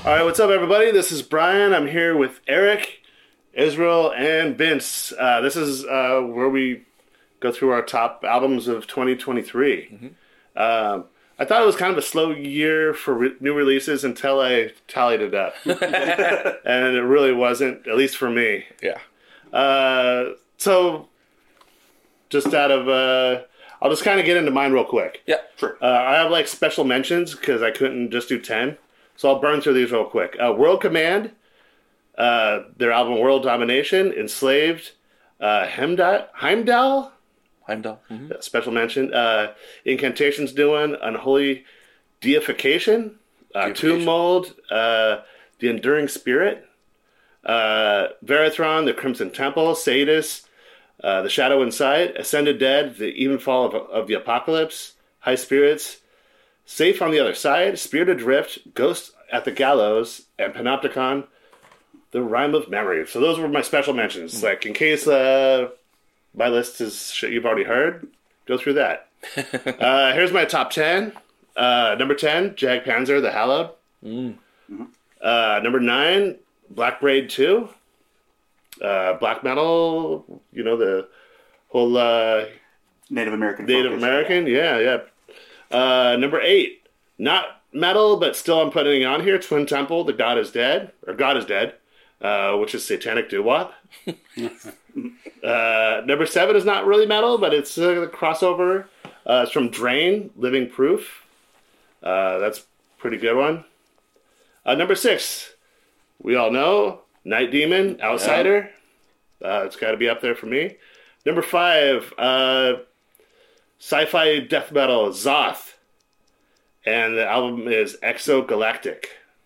All right, what's up, everybody? This is Brian. I'm here with Eric, Israel, and Vince. This is where we go through our top albums of 2023. I thought it was kind of a slow year for new releases until I tallied it up. And it really wasn't, at least for me. Yeah. So, just out of... I'll just kind of get into mine real quick. Yeah, sure. I have like special mentions because I couldn't just do 10. So I'll burn through these real quick. World Command, their album World Domination, Enslaved, Heimdall, Heimdall. special mention. Incantations Doing, Unholy Deification, Tomb Mold, The Enduring Spirit, Verathron, The Crimson Temple, Sadus, The Shadow Inside, Ascended Dead, The Even Fall of the Apocalypse, High Spirits, Safe on the Other Side, Spirit Adrift, Ghost at the Gallows, and Panopticon, The Rime of Memory. So those were my special mentions. Like, in case my list is shit you've already heard, go through that. Here's my top 10. Number 10, Jag Panzer, The Hallowed. Number 9, Black Braid 2. Black metal, you know, the whole... Native American. Yeah. Number 8, not metal, but still I'm putting it on here. Twin Temple, The God is Dead, which is satanic doo-wop. Number 7 is not really metal, but it's a crossover. It's from Drain, Living Proof. That's a pretty good one. Number 6, we all know, Night Demon, Outsider. It's got to be up there for me. Number 5, sci-fi death metal, Zoth. And the album is Exogalactic.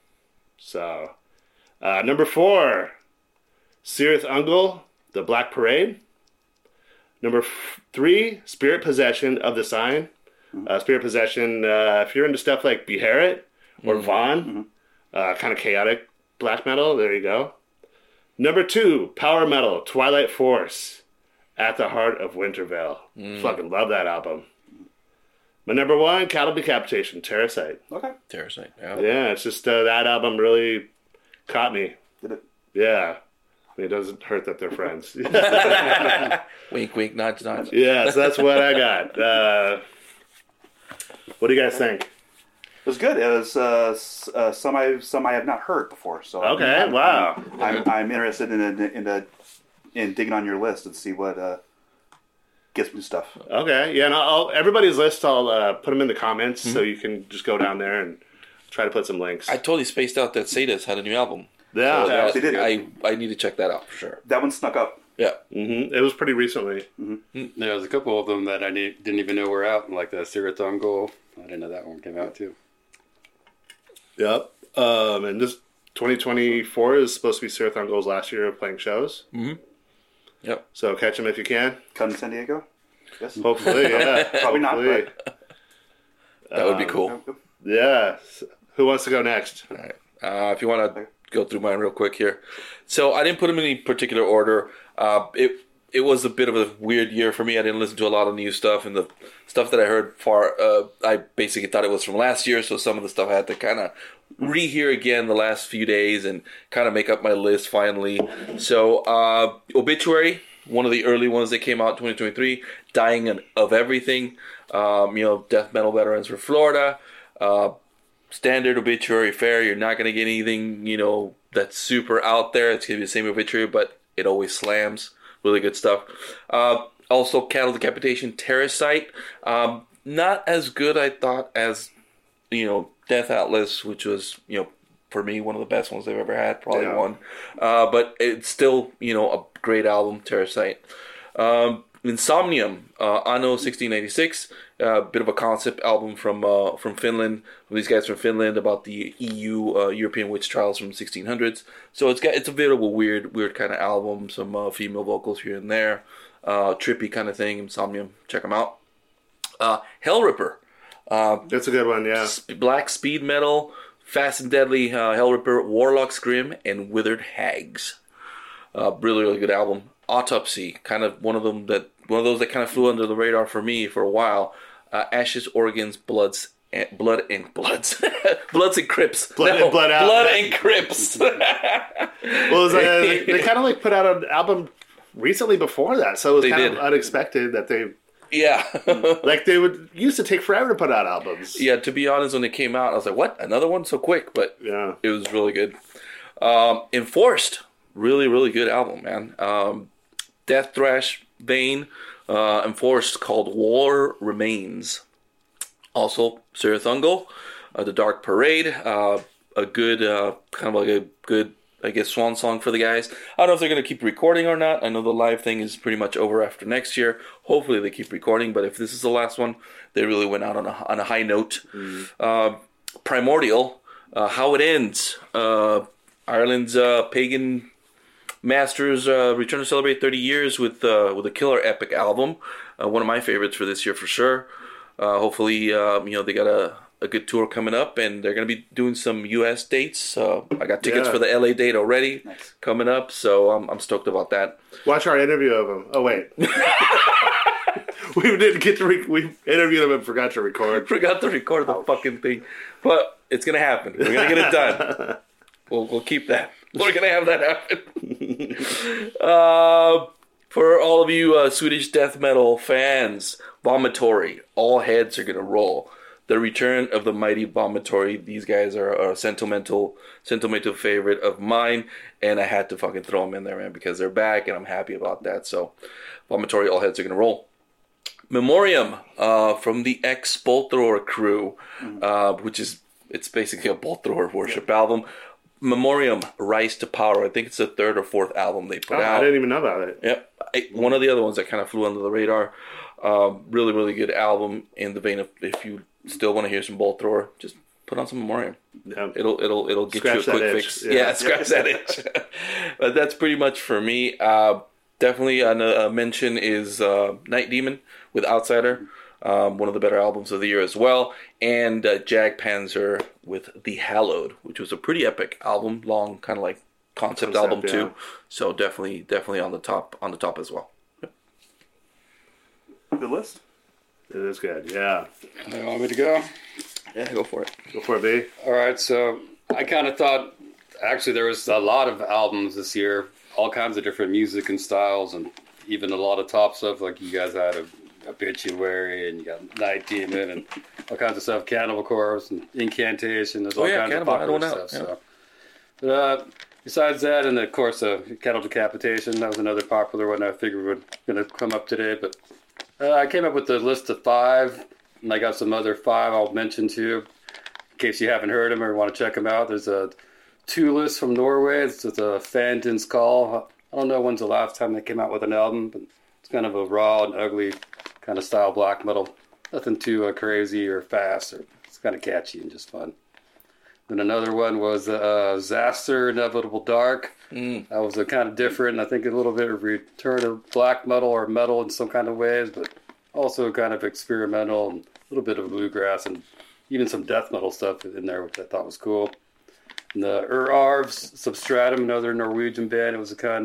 So, number 4, Cirith Ungol, The Black Parade. Number 3, Spirit Possession of the Sign. Spirit Possession, if you're into stuff like Beherit or Vaughn, kind of chaotic black metal, there you go. Number 2, Power Metal, Twilight Force, At the Heart of Wintervale. Fucking love that album. My number 1, Cattle Decapitation, Terrasite. Okay. Terrasite, yeah. Yeah, it's just that album really caught me. Did it? Yeah. I mean, it doesn't hurt that they're friends. Wink, wink, nudge, nudge. Yeah, so that's what I got. What do you guys think? It was good. It was some I have not heard before. So Okay, wow. I'm interested in digging on your list and see what gets me stuff. Okay, yeah, and everybody's list, I'll put them in the comments so you can just go down there and try to put some links. I totally spaced out that Sadus had a new album. Yeah. Yeah, they did. I need to check that out for sure. That one snuck up. Yeah. It was pretty recently. There was a couple of them that I didn't even know were out, like the Cirith Ungol. I didn't know that one came out too. Yep. And this 2024 is supposed to be Cirith Ungol's last year of playing shows. Yep. So catch them if you can. Come to San Diego? Yes. Hopefully, yeah. Probably not, Hopefully. but... That would be cool. Yeah. Who wants to go next? All right. If you want to go through mine real quick here. So I didn't put them in any particular order. It was a bit of a weird year for me. I didn't listen to a lot of new stuff, and the stuff that I heard I basically thought it was from last year, so some of the stuff I had to kind of rehear again the last few days and kind of make up my list finally. So Obituary, one of the early ones that came out in 2023, Dying of Everything, death metal veterans for Florida, standard Obituary fare. You're not going to get anything, that's super out there. It's going to be the same Obituary, but it always slams. Really good stuff. Also, Cattle Decapitation, Terrasite. Not as good, I thought, as, Death Atlas, which was, for me, one of the best ones they've ever had. Probably one. But it's still, a great album, Terrasite. Insomnium, Anno 1696. Bit of a concept album from Finland. These guys from Finland about the EU European witch trials from 1600s. So it's a bit of a weird kind of album. Some female vocals here and there, trippy kind of thing. Insomnium, check them out. Hellripper. That's a good one, yeah. Black speed metal, fast and deadly. Hellripper, Warlock Scrim, and Withered Hags. Really, really good album. Autopsy, kind of one of those that kind of flew under the radar for me for a while. Ashes, Organs, Bloods, and Blood and Bloods. Bloods and Crips. Blood and Blood Out. Blood and Crips. Well, it was, they kind of like put out an album recently before that, so it was They kind did. of unexpected that they Yeah. like they would used to take forever to put out albums. Yeah, to be honest, when it came out, I was like, what? Another one so quick? But Yeah. it was really good. Enforced. Really, really good album, man. Death thrash vein. Enforced, called War Remains. Also, Cirith Ungol, The Dark Parade. A good, kind of like a good, I guess, swan song for the guys. I don't know if they're going to keep recording or not. I know the live thing is pretty much over after next year. Hopefully they keep recording, but if this is the last one, they really went out on a high note. Primordial, How It Ends. Ireland's pagan masters return to celebrate 30 years with a killer epic album. One of my favorites for this year for sure. Hopefully, they got a good tour coming up, and they're going to be doing some U.S. dates. I got tickets Yeah. for the L.A. date already Nice. coming up, so I'm stoked about that. Watch our interview of him. Oh wait, we didn't get to. We interviewed him and forgot to record. Forgot to record the fucking thing, but it's going to happen. We're going to get it done. We'll keep that. We're going to have that happen. For all of you Swedish death metal fans, Vomitory, all heads are going to roll. The return of the mighty Vomitory. These guys are a sentimental favorite of mine, and I had to fucking throw them in there, man, because they're back, and I'm happy about that. So, Vomitory, all heads are going to roll. Memoriam from the ex-Bolt Thrower crew, which is, it's basically a Bolt Thrower worship album. Memoriam, Rise to Power. I think it's the third or fourth album they put out. I didn't even know about it. Yep. One of the other ones that kind of flew under the radar. Really, really good album in the vein of, if you still want to hear some Bolt Thrower, just put on some Memoriam. Yeah. It'll get Scratch you a that quick itch. fix. Yeah. Yeah, scratch that itch. But that's pretty much for me. Definitely a mention is Night Demon with Outsider. One of the better albums of the year as well. And Jag Panzer with The Hallowed, which was a pretty epic album, long kind of like concept album yeah. too. So definitely on the top as well. Good list. It is good. Yeah. You want me to go? Yeah, go for it. Go for it, B. All right, so I kind of thought, actually, there was a lot of albums this year, all kinds of different music and styles, and even a lot of top stuff. Like you guys had Obituary, and you got Night Demon, and all kinds of stuff. Cannibal Corpse and Incantation. There's all kinds Cannibal, of popular I don't stuff. know, So, but besides that, and of course, Cattle Decapitation. That was another popular one. I figured was going to come up today, but I came up with a list of 5, and I got some other 5 I'll mention too, in case you haven't heard them or want to check them out. There's a Tulus from Norway. It's a Phantom's Call. I don't know when's the last time they came out with an album, but it's kind of a raw and ugly kind of style black metal. Nothing too crazy or fast. It's kind of catchy and just fun. Then another one was Zaster, Inevitable Dark. That was a kind of different, I think a little bit of return of black metal or metal in some kind of ways, but also kind of experimental and a little bit of bluegrass and even some death metal stuff in there, which I thought was cool. And the Arvs Substratum, another Norwegian band. It was a kind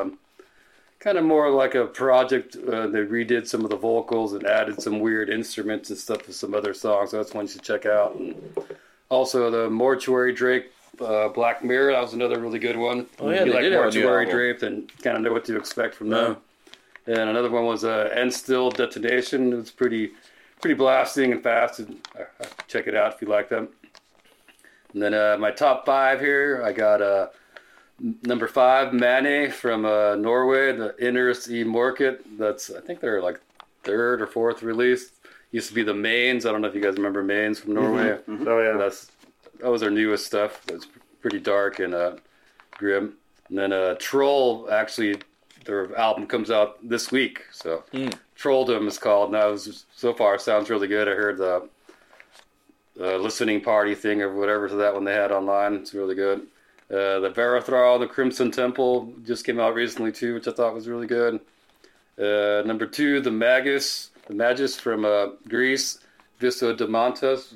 of more like a project. They redid some of the vocals and added some weird instruments and stuff to some other songs. So that's one you should check out. And also the Mortuary Drape, Black Mirror. That was another really good one. Oh, yeah, If you they like did have a new Mortuary album. Drape, then kind of know what to expect from them. And another one was End Still Detonation. It was pretty blasting and fast. Check it out if you like them. And then my top 5 here, I got number 5, Mane from Norway, the Innerst E Morket. I think they're like 3rd or 4th release. Used to be the Mains. I don't know if you guys remember Mains from Norway. Oh yeah. That was their newest stuff. It's pretty dark and grim. And then Troll, actually, their album comes out this week. So Trolldom is called. And that was, so far, sounds really good. I heard the listening party thing or whatever to that one they had online. It's really good. The Varathral, the Crimson Temple, just came out recently too, which I thought was really good. Number 2, the Magus from Greece, Viso Demontas,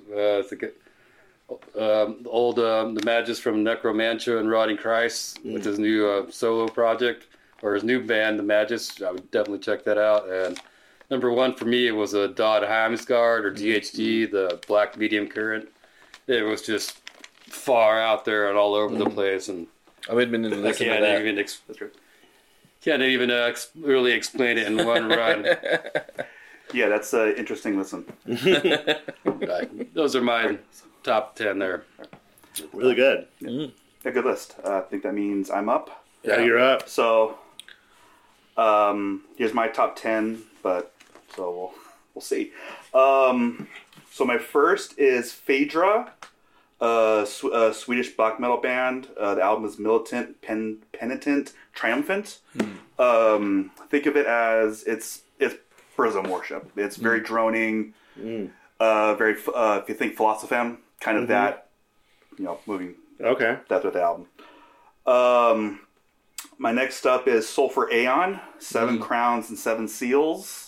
the Magus from Necromantia and Rotting Christ with his new solo project, or his new band, the Magus. I would definitely check that out. And Number one for me, it was a Dodd Heimsgard or DHD, the black medium current. It was just far out there and all over the place, and I've been in I listen to can't that. even That's true. can't even really explain it in one run. Yeah, that's an interesting listen. Right. Those are my top 10 there. Really good. A good list. I think that means I'm up. Yeah, you're up. So, here's my top 10, but so we'll see. So my first is Phaedra, a Swedish black metal band. The album is Militant, Penitent, Triumphant. Think of it as it's prism worship. It's very droning, very if you think Philosophem, kind of that, moving. Okay. That's what the album. My next up is Sulphur Aeon, Seven Crowns and Seven Seals.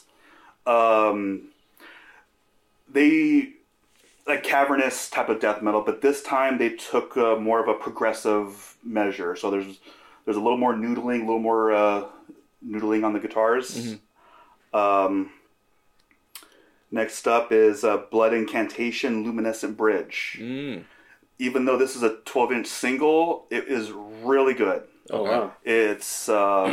They like cavernous type of death metal, but this time they took more of a progressive measure. So there's a little more noodling, a little more noodling on the guitars. Next up is Blood Incantation, Luminescent Bridge. Even though this is a 12-inch single, it is really good. Oh wow. It's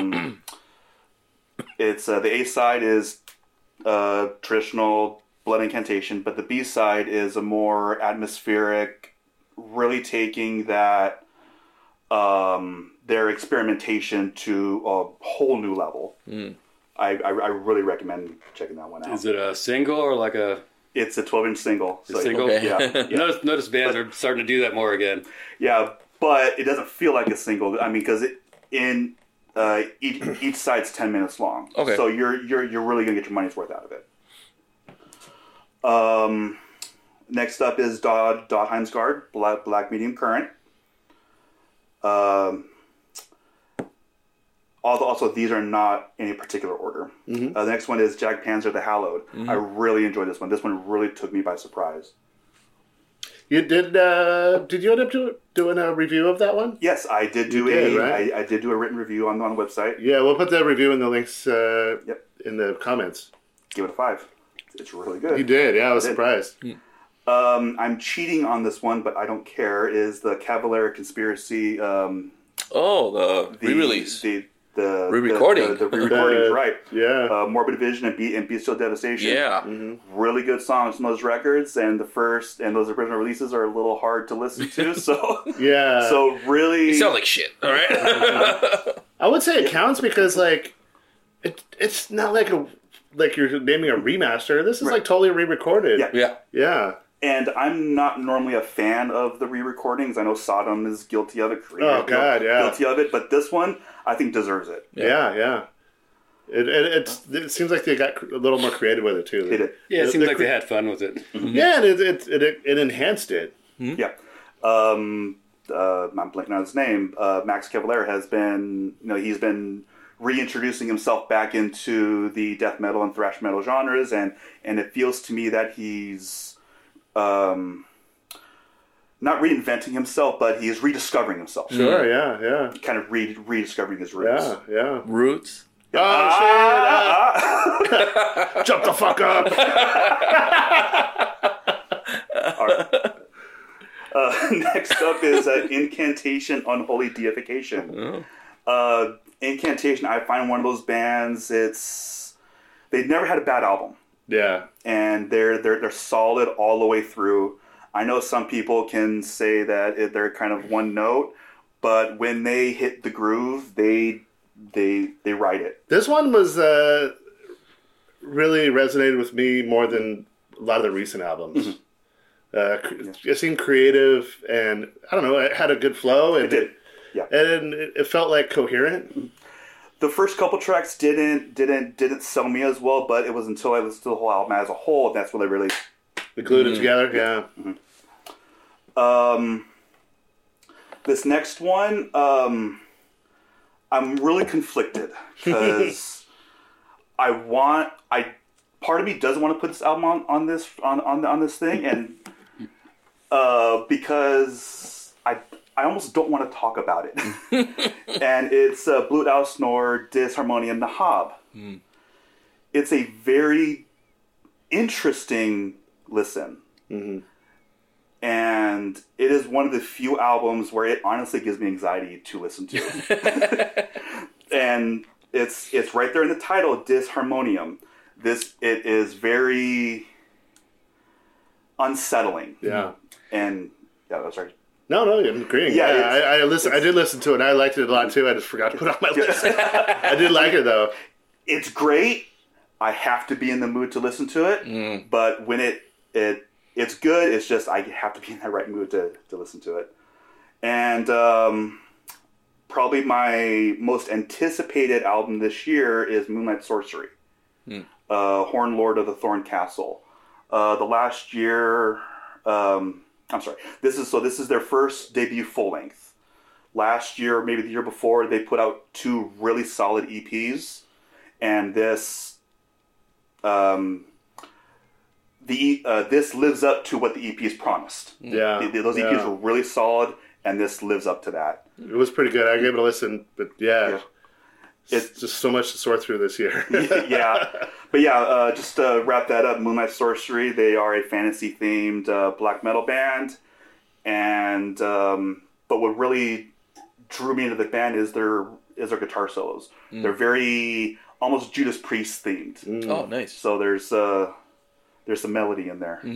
it's the A side is traditional Blood Incantation, but the B side is a more atmospheric, really taking that their experimentation to a whole new level. I really recommend checking that one out. Is it a single or like a It's a 12-inch single. So single? Okay. Yeah. Notice bands are starting to do that more again. Yeah, but it doesn't feel like a single. I mean, because each side's 10 minutes long. Okay. So you're really gonna get your money's worth out of it. Next up is Dodd Heimsgard, Black Medium Current. Also, these are not in a particular order. The next one is Jag Panzer the Hallowed. I really enjoyed this one. This one really took me by surprise. You did you end up doing a review of that one? Yes, I did do right? I did do a written review on the website. Yeah, we'll put the review in the links Yep. in the comments. Give it a 5. It's really good. You did, yeah, I was I did. surprised. I'm cheating on this one, but I don't care. Is the Cavalier Conspiracy The re-release. The Re-recording. The re-recordings, right. Yeah. Morbid Vision and Bestial Devastation. Yeah. Really good songs from those records, and those original releases are a little hard to listen to, so Yeah. so really You sound like shit, all right? I would say it counts because like it's not like you're naming a remaster. This is like totally re-recorded. Yeah. Yeah. Yeah. And I'm not normally a fan of the re-recordings. I know Sodom is guilty of it. Oh, God, yeah. Guilty of it, but this one, I think, deserves it. Yeah. It seems like they got a little more creative with it too. They did. Yeah, it seems The- like they had fun with it. Yeah, and it enhanced it. Yeah. I'm blanking on his name. Max Cavalera has been, he's been reintroducing himself back into the death metal and thrash metal genres, and it feels to me that he's not reinventing himself, but he is rediscovering himself. Sure, yeah. Kind of rediscovering his roots. Yeah. Roots. Oh, shit! Jump the fuck up! All right. Next up is Incantation, Unholy Deification. Incantation, I find one of those bands. They've never had a bad album, Yeah. and they're solid all the way through. I know some people can say that they're kind of one note, but when they hit the groove, they write it. This one was really resonated with me more than a lot of the recent albums. It seemed creative, and I don't know, it had a good flow. And It did. Yeah. And it felt like coherent. The first couple tracks didn't sell me as well, but it was until I listened to the whole album as a whole, that's when they really. They glued it together, yeah. This next one, I'm really conflicted because part of me doesn't want to put this album on this thing, and because I almost don't want to talk about it. And it's Blut aus Nord Disharmonium Nahab. it's a very interesting listen. Mm-hmm. And it is one of the few albums where it honestly gives me anxiety to listen to. And it's right there in the title, Disharmonium. It is very unsettling. Yeah. And yeah, that's right. No, I'm agreeing. Yeah, I did listen to it, and I liked it a lot too. I just forgot to put it on my list. I did like it though. It's great. I have to be in the mood to listen to it. But when it's good, it's just I have to be in the right mood to listen to it. And probably my most anticipated album this year is Moonlight Sorcery, Horn Lord of the Thorn Castle. The last year, I'm sorry. This is their first debut full length. Last year, maybe the year before, they put out 2 really solid EPs, and this this lives up to what the EPs promised. Yeah, those EPs were really solid, and this lives up to that. It was pretty good. I gave it a listen, but it's just so much to sort through this year. But just to wrap that up, Moonlight Sorcery, they are a fantasy-themed black metal band, and but what really drew me into the band is their guitar solos. They're very almost Judas Priest themed. Oh, nice. So there's some melody in there.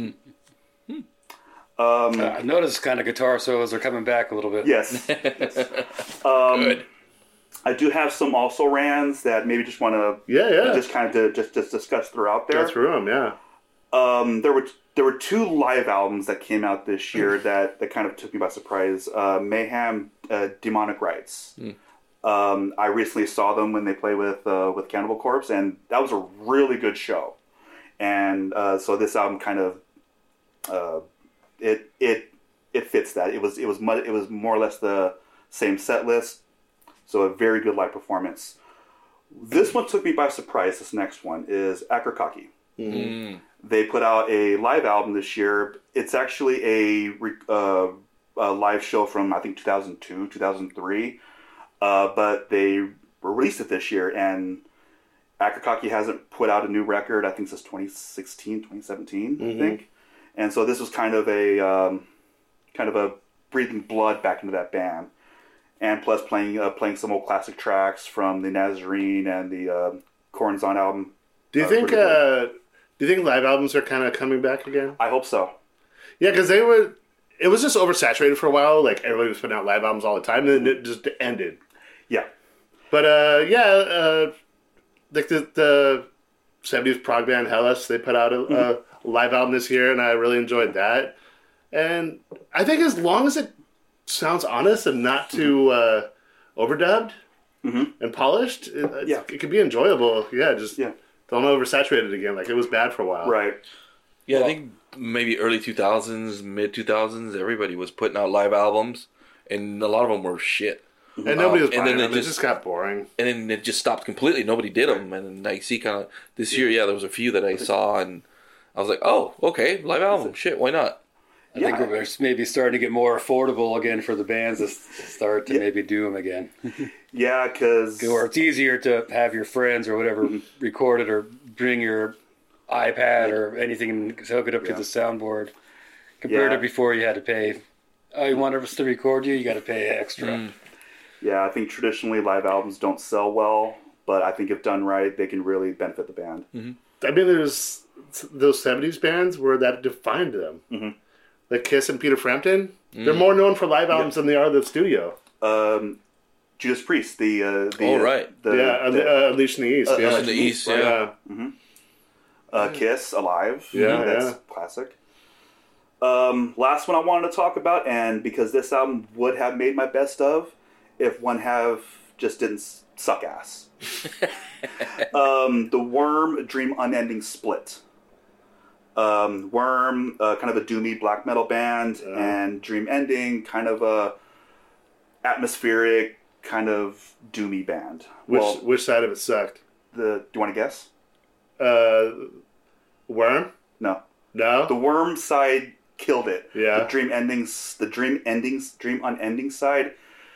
I noticed kind of guitar solos are coming back a little bit. Yes. Good. I do have some also rans that maybe just want to just kind of just discuss throughout there. Go through them, There were 2 live albums that came out this year that kind of took me by surprise. Mayhem, Demonic Rites. I recently saw them when they played with Cannibal Corpse, and that was a really good show. And so this album kind of it fits that. It was more or less the same set list. So a very good live performance. This one took me by surprise. This next one is Akercocke. They put out a live album this year. It's actually a live show from, I think, 2002, 2003. But they released it this year, and Akercocke hasn't put out a new record, I think, since 2016, 2017, I think. And so this was kind of a breathing blood back into that band. And plus playing some old classic tracks from the Nazarene and the Corazon album. Do you think live albums are kind of coming back again? I hope so. Yeah, because it was just oversaturated for a while. Like everybody was putting out live albums all the time, and then it just ended. Yeah. But like the 70s prog band Hellas, they put out a live album this year, and I really enjoyed that. And I think as long as it sounds honest and not too overdubbed and polished, it could be enjoyable. Don't oversaturate it again. Like it was bad for a while. Right. Yeah, I think maybe early 2000s, mid 2000s, everybody was putting out live albums, and a lot of them were shit. And nobody was buying then them. It just got boring. And then it just stopped completely. Nobody did them. And I see kind of this year, there was a few that I saw, and I was like, oh, okay, live album. Shit, why not? I think we're maybe starting to get more affordable again for the bands to start to maybe do them again. Yeah, because... Or it's easier to have your friends or whatever record it or bring your iPad or anything and hook it up to the soundboard. Compared to before you had to pay. Oh, you want us to record you? You got to pay extra. Yeah, I think traditionally live albums don't sell well, but I think if done right, they can really benefit the band. I mean, there's those 70s bands where that defined them. Like Kiss and Peter Frampton, they're more known for live albums than they are the studio. Judas Priest, Unleashed in the East. In the East, Kiss, Alive. That's classic. Last one I wanted to talk about, and because this album would have made my best of, if one have just didn't suck ass. The Worm Dream Unending Split. Worm, kind of a doomy black metal band, and Dream Ending, kind of a atmospheric, kind of doomy band. Which side of it sucked? Do you want to guess? Worm? No. No? The Worm side killed it. Yeah. The Dream Unending side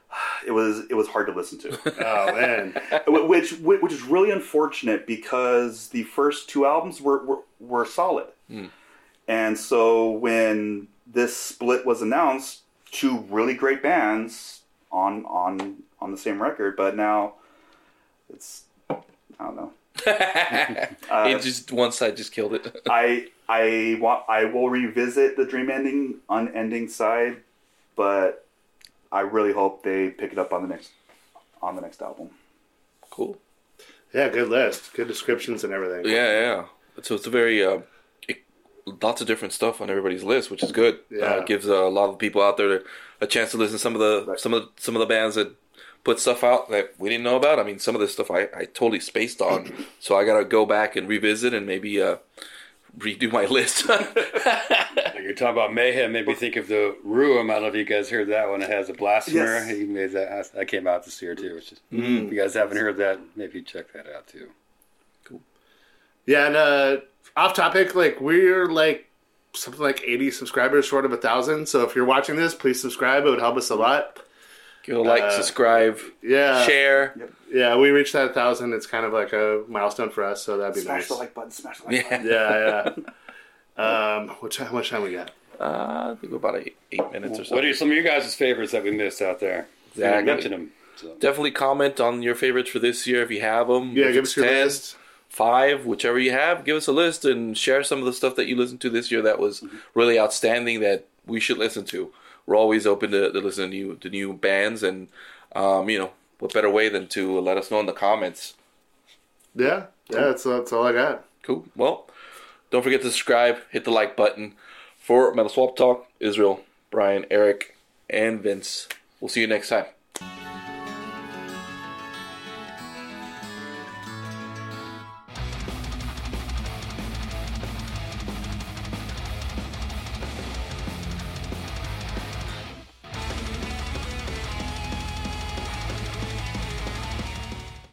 it was hard to listen to. Oh man. which is really unfortunate because the first two albums were solid. And so when this split was announced, two really great bands on the same record, but now it's, I don't know. It just one side just killed it. I will revisit the Dream Ending Unending side, but I really hope they pick it up on the next album. Cool. Yeah, good list. Good descriptions and everything. Yeah. So it's a very lots of different stuff on everybody's list, which is good. Yeah. It gives a lot of people out there a chance to listen to some of the bands that put stuff out that we didn't know about. I mean, some of this stuff I totally spaced on, so I gotta go back and revisit and maybe redo my list. You're talking about Mayhem, made me think of the Ruum. I don't know if you guys heard that one. It has a blasphemer. Yes. He made that. That came out this year too. Which is, if you guys haven't heard that, maybe check that out too. Yeah, and off topic, like we're like something like 80 subscribers short of 1,000. So if you're watching this, please subscribe. It would help us a lot. Give a like, subscribe, share. Yep. Yeah, we reached that 1,000. It's kind of like a milestone for us, so that'd be Smash nice. the like button. Smash the like button. Yeah. What much time we got? I think we're about 8 minutes or so. What are some of your guys' favorites that we missed out there? Exactly. You mentioned them. So. Definitely comment on your favorites for this year if you have them. Yeah, If give it's us your 10, list. 5, whichever you have. Give us a list and share some of the stuff that you listened to this year that was really outstanding that we should listen to. We're always open to listen to new bands, and what better way than to let us know in the comments. Yeah, that's all I got. Cool. Well, don't forget to subscribe, hit the like button. For Metal Swap Talk, Israel, Brian, Eric, and Vince. We'll see you next time.